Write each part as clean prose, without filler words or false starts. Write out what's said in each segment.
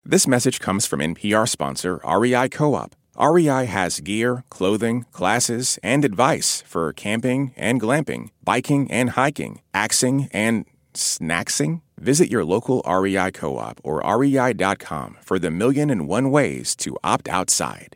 This message comes from NPR sponsor REI Co-op. REI has gear, clothing, classes, and advice for camping and glamping, biking and hiking, axing and snacksing. Visit your local REI Co-op or rei.com for the 1,000,001 ways to opt outside.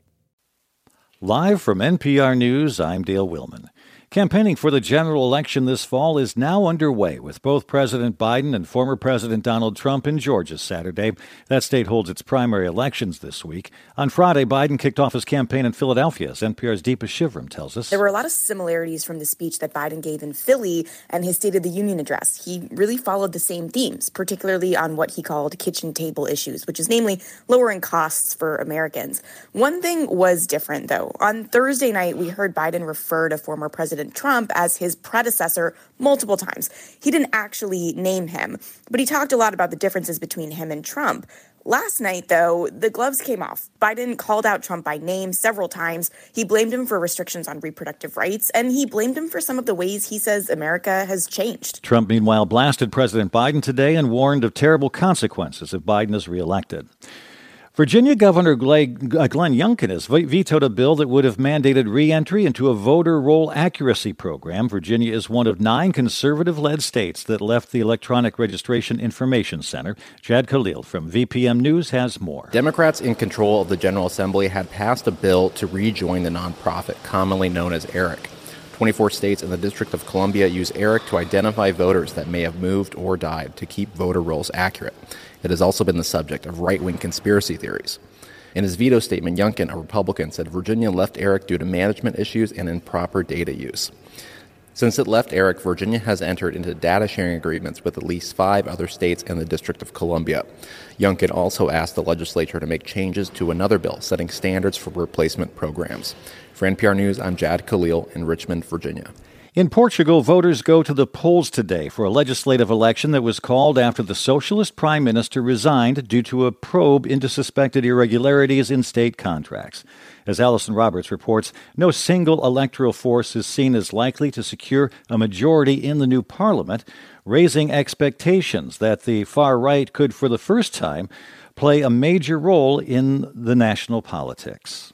Live from NPR News, I'm Dale Willman. Campaigning for the general election this fall is now underway, with both President Biden and former President Donald Trump in Georgia Saturday. That state holds its primary elections this week. On Friday, Biden kicked off his campaign in Philadelphia, as NPR's Deepa Shivram tells us. There were a lot of similarities from the speech that Biden gave in Philly and his State of the Union address. He really followed the same themes, particularly on what he called kitchen table issues, which is namely lowering costs for Americans. One thing was different, though. On Thursday night, we heard Biden refer to former President Trump as his predecessor multiple times. He didn't actually name him, but he talked a lot about the differences between him and Trump. Last night, though, the gloves came off. Biden called out Trump by name several times. He blamed him for restrictions on reproductive rights, and he blamed him for some of the ways he says America has changed. Trump, meanwhile, blasted President Biden today and warned of terrible consequences if Biden is reelected. Virginia Governor Glenn Youngkin has vetoed a bill that would have mandated re-entry into a voter roll accuracy program. Virginia is one of 9 conservative-led states that left the Electronic Registration Information Center. Jad Khalil from VPM News has more. Democrats in control of the General Assembly had passed a bill to rejoin the nonprofit, commonly known as ERIC. 24 states and the District of Columbia use ERIC to identify voters that may have moved or died to keep voter rolls accurate. It has also been the subject of right-wing conspiracy theories. In his veto statement, Youngkin, a Republican, said Virginia left ERIC due to management issues and improper data use. Since it left ERIC, Virginia has entered into data sharing agreements with at least 5 other states and the District of Columbia. Youngkin also asked the legislature to make changes to another bill setting standards for replacement programs. For NPR News, I'm Jad Khalil in Richmond, Virginia. In Portugal, voters go to the polls today for a legislative election that was called after the socialist prime minister resigned due to a probe into suspected irregularities in state contracts. As Allison Roberts reports, no single electoral force is seen as likely to secure a majority in the new parliament, raising expectations that the far right could, for the first time, play a major role in the national politics.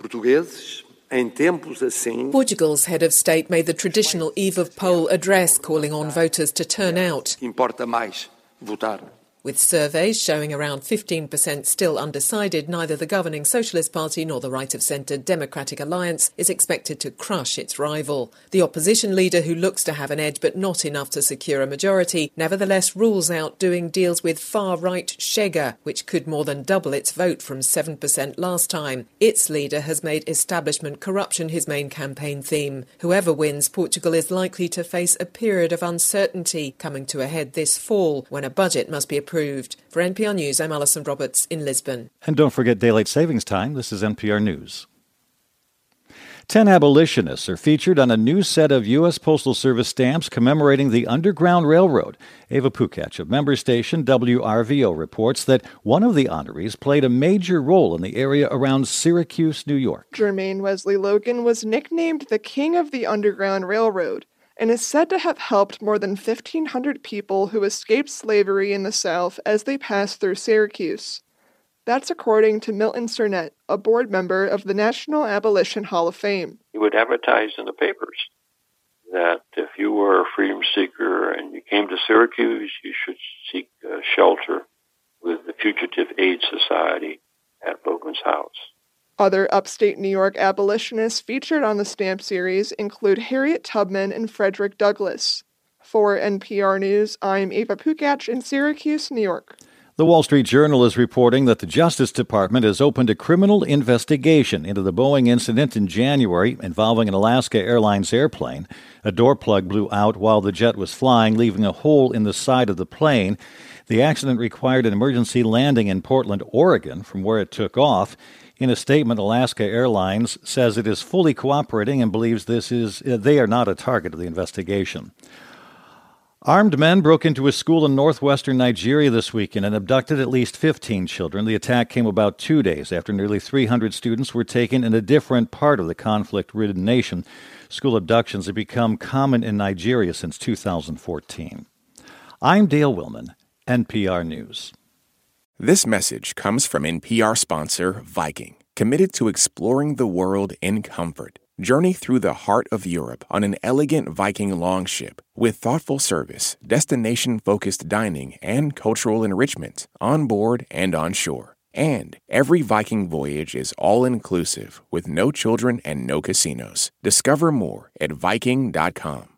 Portugal's head of state made the traditional eve of poll address calling on voters to turn out. With surveys showing around 15% still undecided, neither the governing Socialist Party nor the right-of-centre Democratic Alliance is expected to crush its rival. The opposition leader, who looks to have an edge but not enough to secure a majority, nevertheless rules out doing deals with far-right Chega, which could more than double its vote from 7% last time. Its leader has made establishment corruption his main campaign theme. Whoever wins, Portugal is likely to face a period of uncertainty coming to a head this fall, when a budget must be approved. For NPR News, I'm Alison Roberts in Lisbon. And don't forget Daylight Savings Time. This is NPR News. 10 abolitionists are featured on a new set of U.S. Postal Service stamps commemorating the Underground Railroad. Ava Pukach of member station WRVO reports that one of the honorees played a major role in the area around Syracuse, New York. Jermaine Wesley Logan was nicknamed the King of the Underground Railroad and is said to have helped more than 1,500 people who escaped slavery in the South as they passed through Syracuse. That's according to Milton Cernett, a board member of the National Abolition Hall of Fame. He would advertise in the papers that if you were a freedom seeker and you came to Syracuse, you should seek shelter with the Fugitive Aid Society at Logan's house. Other upstate New York abolitionists featured on the stamp series include Harriet Tubman and Frederick Douglass. For NPR News, I'm Ava Pukach in Syracuse, New York. The Wall Street Journal is reporting that the Justice Department has opened a criminal investigation into the Boeing incident in January involving an Alaska Airlines airplane. A door plug blew out while the jet was flying, leaving a hole in the side of the plane. The accident required an emergency landing in Portland, Oregon, from where it took off. In a statement, Alaska Airlines says it is fully cooperating and believes they are not a target of the investigation. Armed men broke into a school in northwestern Nigeria this weekend and abducted at least 15 children. The attack came about 2 days after nearly 300 students were taken in a different part of the conflict-ridden nation. School abductions have become common in Nigeria since 2014. I'm Dale Willman, NPR News. This message comes from NPR sponsor Viking, committed to exploring the world in comfort. Journey through the heart of Europe on an elegant Viking longship with thoughtful service, destination-focused dining, and cultural enrichment on board and on shore. And every Viking voyage is all-inclusive with no children and no casinos. Discover more at Viking.com.